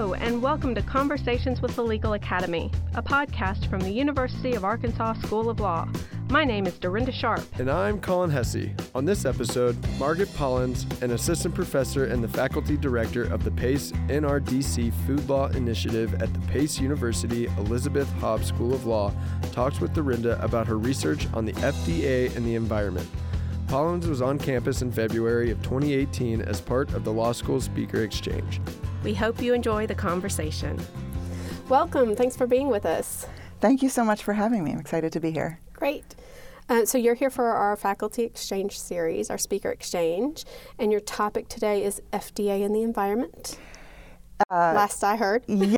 Hello, and welcome to Conversations with the Legal Academy, a podcast from the University of Arkansas School of Law. My name is Dorinda Sharp. And I'm Colin Hesse. On this episode, Margaret Pollins, an assistant professor and the faculty director of the PACE NRDC Food Law Initiative at the PACE University Elizabeth Hobbs School of Law, talks with Dorinda about her research on the FDA and the environment. Pollins was on campus in February of 2018 as part of the law school speaker exchange. We hope you enjoy the conversation. Welcome. Thanks for being with us. Thank you so much for having me. I'm excited to be here. Great. So you're here for our faculty exchange series, our speaker exchange, and your topic today is FDA and the environment. Last I heard. Yes.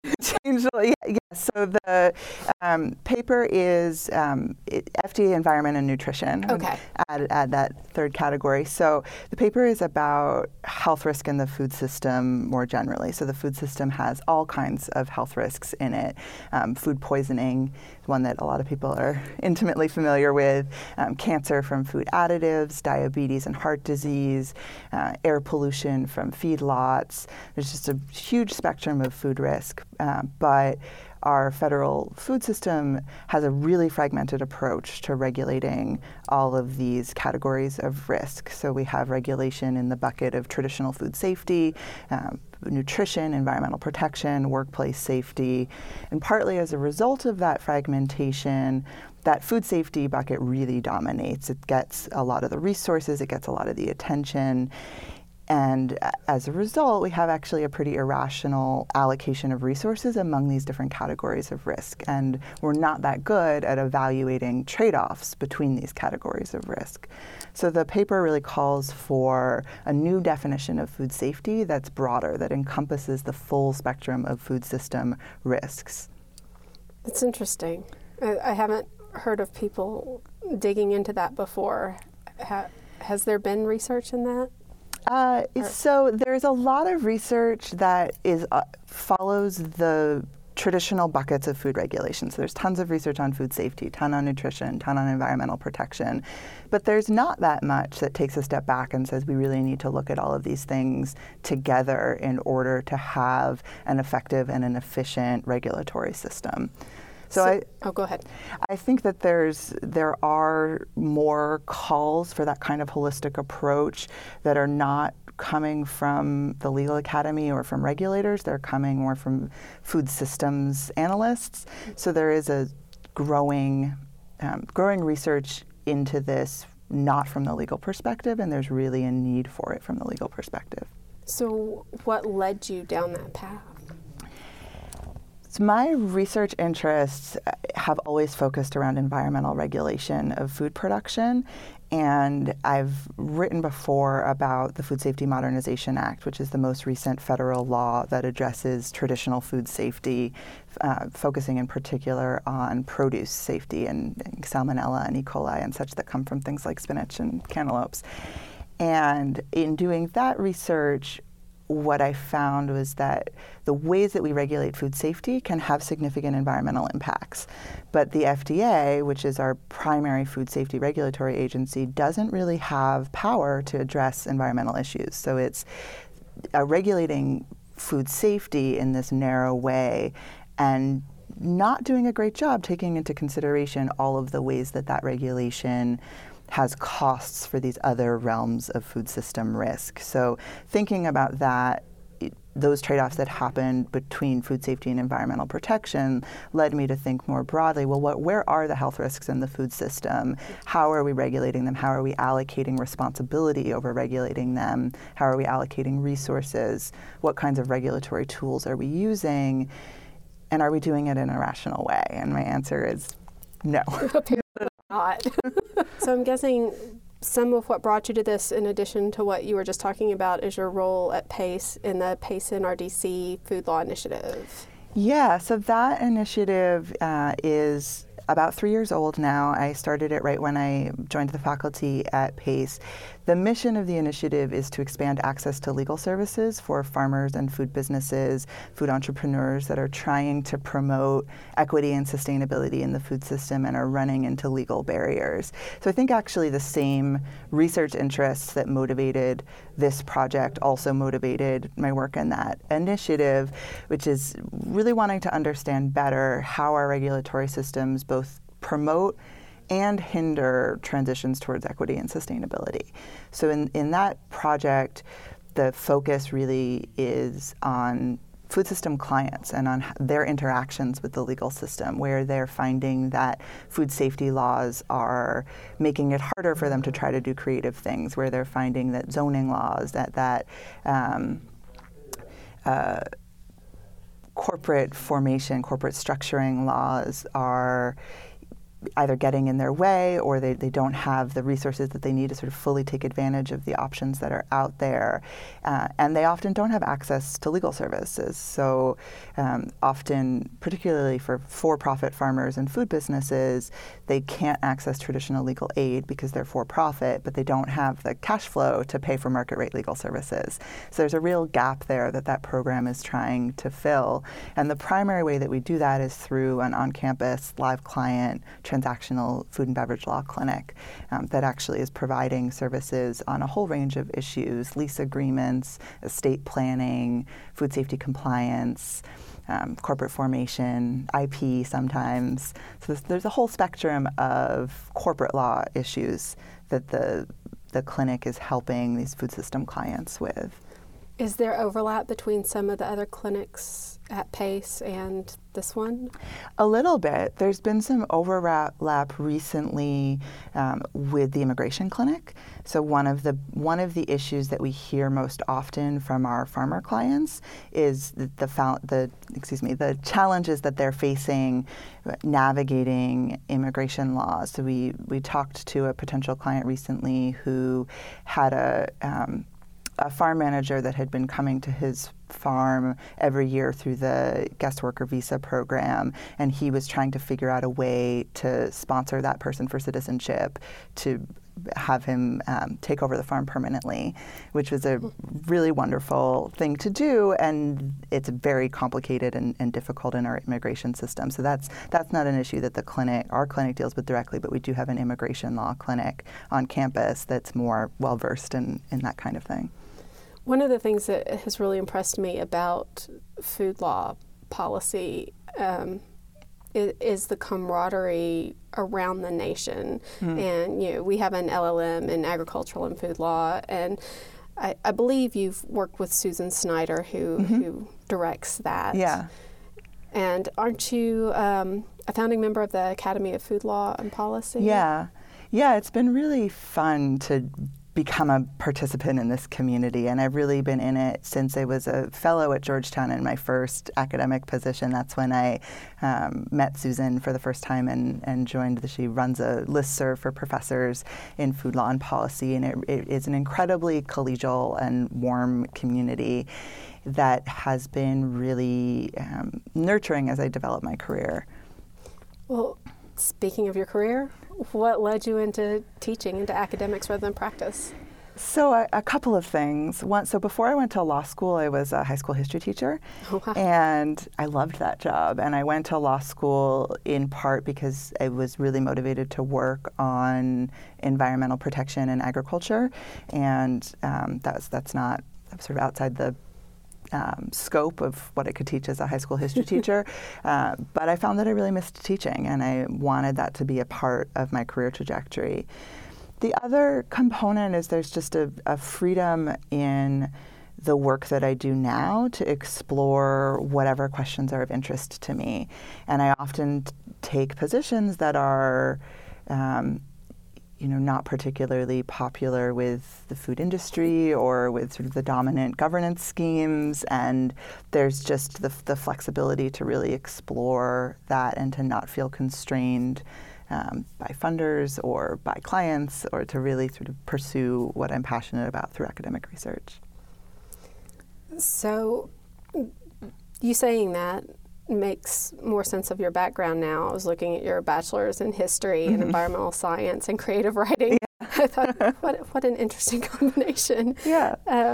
Yes. So the paper is FDA, environment, and nutrition. Okay. Add that third category. So the paper is about health risk in the food system more generally. So the food system has all kinds of health risks in it. Food poisoning, one that a lot of people are intimately familiar with, cancer from food additives, diabetes and heart disease, air pollution from feedlots. There's just a huge spectrum of food risk. But our federal food system has a really fragmented approach to regulating all of these categories of risk. So we have regulation in the bucket of traditional food safety, nutrition, environmental protection, workplace safety. And partly as a result of that fragmentation, that food safety bucket really dominates. It gets a lot of the resources, it gets a lot of the attention. And as a result, we have actually a pretty irrational allocation of resources among these different categories of risk. And we're not that good at evaluating trade-offs between these categories of risk. So the paper really calls for a new definition of food safety that's broader, that encompasses the full spectrum of food system risks. That's interesting. I haven't heard of people digging into that before. Has there been research in that? So there's a lot of research that follows the traditional buckets of food regulation. So there's tons of research on food safety, ton on nutrition, ton on environmental protection. But there's not that much that takes a step back and says we really need to look at all of these things together in order to have an effective and an efficient regulatory system. So go ahead. I think that there are more calls for that kind of holistic approach that are not coming from the legal academy or from regulators. They're coming more from food systems analysts. So there is a growing research into this, not from the legal perspective, and there's really a need for it from the legal perspective. So what led you down that path? So my research interests have always focused around environmental regulation of food production, and I've written before about the Food Safety Modernization Act, which is the most recent federal law that addresses traditional food safety, focusing in particular on produce safety and salmonella and E. coli and such that come from things like spinach and cantaloupes. And in doing that research, what I found was that the ways that we regulate food safety can have significant environmental impacts. But the FDA, which is our primary food safety regulatory agency, doesn't really have power to address environmental issues. So it's regulating food safety in this narrow way and not doing a great job taking into consideration all of the ways that that regulation has costs for these other realms of food system risk. So thinking about that, those trade-offs that happen between food safety and environmental protection led me to think more broadly, well, where are the health risks in the food system? How are we regulating them? How are we allocating responsibility over regulating them? How are we allocating resources? What kinds of regulatory tools are we using? And are we doing it in a rational way? And my answer is no. Not. So I'm guessing some of what brought you to this, in addition to what you were just talking about, is your role at PACE in the PACE NRDC Food Law Initiative. Yeah, so that initiative is about 3 years old now. I started it right when I joined the faculty at PACE. The mission of the initiative is to expand access to legal services for farmers and food businesses, food entrepreneurs that are trying to promote equity and sustainability in the food system and are running into legal barriers. So I think actually the same research interests that motivated this project also motivated my work in that initiative, which is really wanting to understand better how our regulatory systems both promote and hinder transitions towards equity and sustainability. So in that project, the focus really is on food system clients and on their interactions with the legal system, where they're finding that food safety laws are making it harder for them to try to do creative things, where they're finding that zoning laws, that corporate formation, corporate structuring laws are either getting in their way, or they don't have the resources that they need to sort of fully take advantage of the options that are out there. And they often don't have access to legal services. So often, particularly for for-profit farmers and food businesses, they can't access traditional legal aid because they're for-profit, but they don't have the cash flow to pay for market rate legal services. So there's a real gap there that program is trying to fill. And the primary way that we do that is through an on-campus live client transactional food and beverage law clinic that actually is providing services on a whole range of issues: lease agreements, estate planning, food safety compliance, corporate formation, IP sometimes. So there's a whole spectrum of corporate law issues that the clinic is helping these food system clients with. Is there overlap between some of the other clinics at PACE and this one? A little bit. There's been some overlap recently with the immigration clinic. So one of the issues that we hear most often from our farmer clients is the challenges that they're facing navigating immigration laws. So we talked to a potential client recently who had a farm manager that had been coming to his farm every year through the guest worker visa program, and he was trying to figure out a way to sponsor that person for citizenship, to have him take over the farm permanently, which was a really wonderful thing to do, and it's very complicated and difficult in our immigration system. So that's not an issue that our clinic deals with directly, but we do have an immigration law clinic on campus that's more well-versed in that kind of thing. One of the things that has really impressed me about food law policy is the camaraderie around the nation. And we have an LLM in agricultural and food law, and I believe you've worked with Susan Snyder, who directs that. Yeah. And aren't you a founding member of the Academy of Food Law and Policy? Yeah, it's been really fun to become a participant in this community, and I've really been in it since I was a fellow at Georgetown in my first academic position. That's when I met Susan for the first time and joined. She runs a listserv for professors in food law and policy, and it is an incredibly collegial and warm community that has been really nurturing as I develop my career. Well, speaking of your career, what led you into teaching, into academics rather than practice? So a couple of things. One, so before I went to law school, I was a high school history teacher, and I loved that job. And I went to law school in part because I was really motivated to work on environmental protection and agriculture, and that's not sort of outside the scope of what I could teach as a high school history teacher, but I found that I really missed teaching, and I wanted that to be a part of my career trajectory. The other component is there's just a freedom in the work that I do now to explore whatever questions are of interest to me, and I often take positions that are not particularly popular with the food industry or with sort of the dominant governance schemes, and there's just the flexibility to really explore that and to not feel constrained by funders or by clients, or to really sort of pursue what I'm passionate about through academic research. So you saying that makes more sense of your background now. I was looking at your bachelor's in history and environmental science and creative writing. I thought, what an interesting combination. Yeah.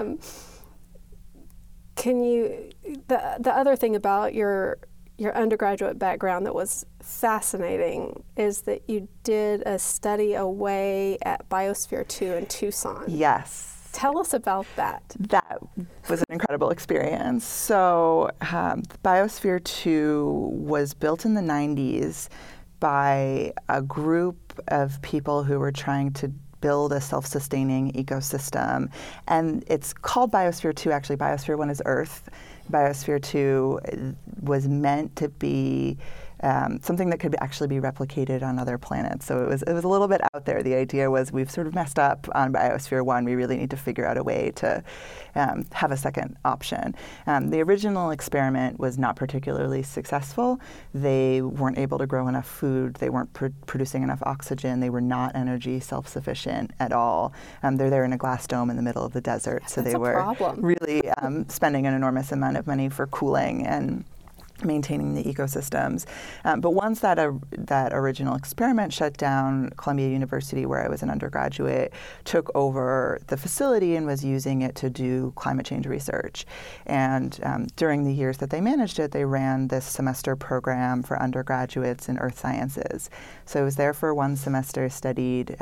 The other thing about your undergraduate background that was fascinating is that you did a study away at Biosphere 2 in Tucson. Yes. Tell us about that. That was an incredible experience. So Biosphere 2 was built in the 90s by a group of people who were trying to build a self-sustaining ecosystem. And it's called Biosphere 2. Actually, Biosphere 1 is Earth. Biosphere 2 was meant to be something that could actually be replicated on other planets. So it was a little bit out there. The idea was we've sort of messed up on Biosphere 1. We really need to figure out a way to have a second option. The original experiment was not particularly successful. They weren't able to grow enough food. They weren't producing enough oxygen. They were not energy self-sufficient at all. They're there in a glass dome in the middle of the desert. So That's they were problem. really spending an enormous amount of money for cooling and maintaining the ecosystems. But once that original experiment shut down, Columbia University, where I was an undergraduate, took over the facility and was using it to do climate change research. And during the years that they managed it, they ran this semester program for undergraduates in earth sciences. So I was there for one semester, studied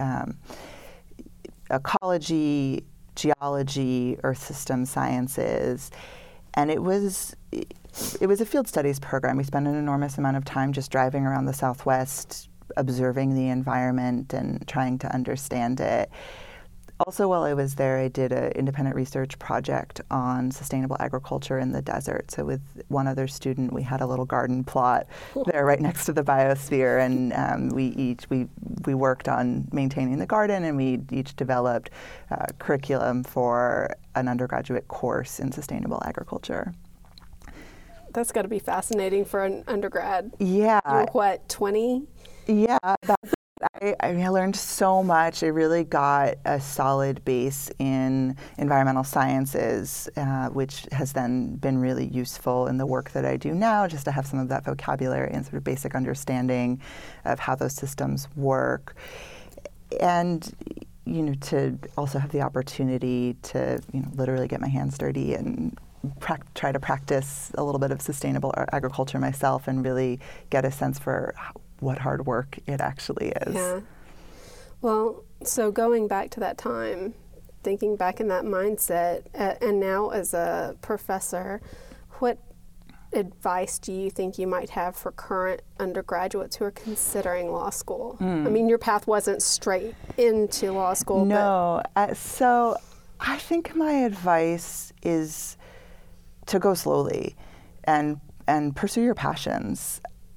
ecology, geology, earth system sciences, and it was a field studies program. We spent an enormous amount of time just driving around the Southwest, observing the environment and trying to understand it. Also, while I was there, I did an independent research project on sustainable agriculture in the desert. So with one other student, we had a little garden plot there right next to the biosphere, and we worked on maintaining the garden, and we each developed curriculum for an undergraduate course in sustainable agriculture. That's got to be fascinating for an undergrad. Yeah. You're what, 20? Yeah. I learned so much. I really got a solid base in environmental sciences, which has then been really useful in the work that I do now, just to have some of that vocabulary and sort of basic understanding of how those systems work. And, to also have the opportunity to, literally get my hands dirty and try to practice a little bit of sustainable agriculture myself and really get a sense for what hard work it actually is. Yeah. Well, so going back to that time, thinking back in that mindset, and now as a professor, what advice do you think you might have for current undergraduates who are considering law school? I mean, your path wasn't straight into law school. No. So I think my advice is to go slowly and pursue your passions.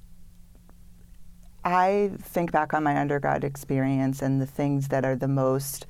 I think back on my undergrad experience, and the things that are the most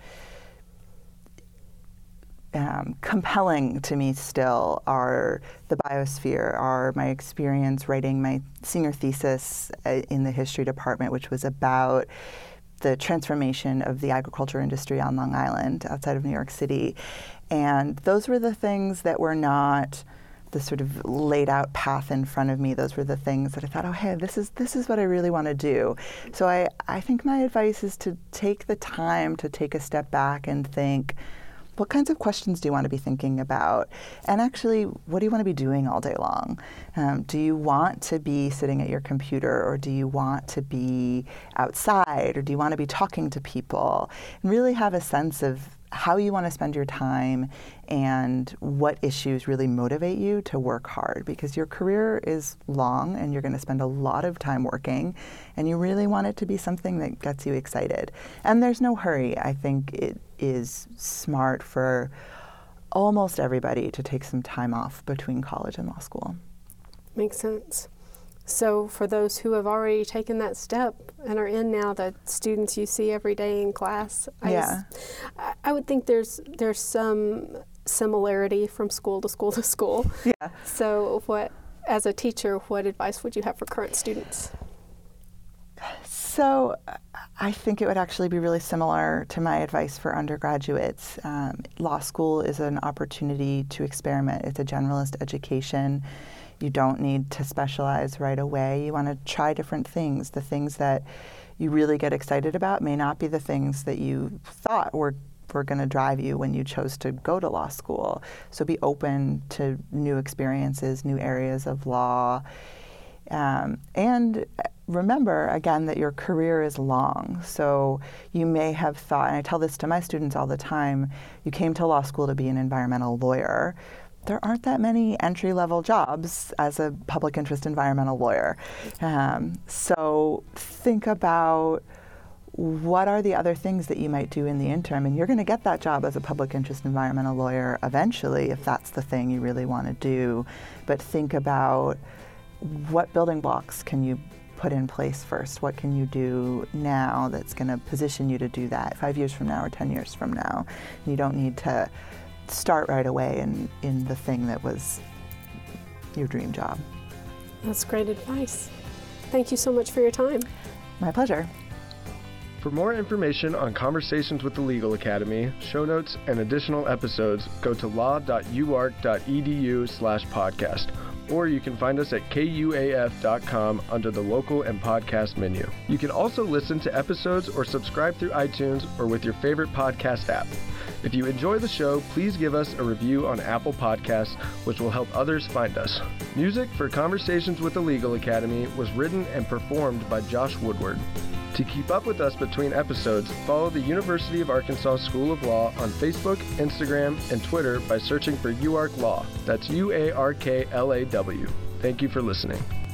compelling to me still are the biosphere, are my experience writing my senior thesis in the history department, which was about the transformation of the agriculture industry on Long Island outside of New York City. And those were the things that were not the sort of laid out path in front of me. Those were the things that I thought, oh, hey, this is what I really want to do. So I think my advice is to take the time to take a step back and think, what kinds of questions do you want to be thinking about? And actually, what do you want to be doing all day long? Do you want to be sitting at your computer, or do you want to be outside, or do you want to be talking to people? And really have a sense of how you want to spend your time and what issues really motivate you to work hard, because your career is long and you're going to spend a lot of time working, and you really want it to be something that gets you excited. And there's no hurry. I think it is smart for almost everybody to take some time off between college and law school. Makes sense. So for those who have already taken that step and are in now, the students you see every day in class, I would think there's some similarity from school to school to school. Yeah. So as a teacher, what advice would you have for current students? So I think it would actually be really similar to my advice for undergraduates. Law school is an opportunity to experiment. It's a generalist education. You don't need to specialize right away. You want to try different things. The things that you really get excited about may not be the things that you thought were going to drive you when you chose to go to law school. So be open to new experiences, new areas of law. And remember, again, that your career is long. So you may have thought, and I tell this to my students all the time, you came to law school to be an environmental lawyer. There aren't that many entry-level jobs as a public interest environmental lawyer. So think about what are the other things that you might do in the interim, and you're going to get that job as a public interest environmental lawyer eventually if that's the thing you really want to do. But think about what building blocks can you put in place first? What can you do now that's going to position you to do that 5 years from now or 10 years from now? You don't need to start right away in the thing that was your dream job. That's great advice. Thank you so much for your time. My pleasure. For more information on Conversations with the Legal Academy, show notes, and additional episodes, go to law.uark.edu/podcast, or you can find us at kuaf.com under the local and podcast menu. You can also listen to episodes or subscribe through iTunes or with your favorite podcast app. If you enjoy the show, please give us a review on Apple Podcasts, which will help others find us. Music for Conversations with the Legal Academy was written and performed by Josh Woodward. To keep up with us between episodes, follow the University of Arkansas School of Law on Facebook, Instagram, and Twitter by searching for UARK Law. That's UARKLAW. Thank you for listening.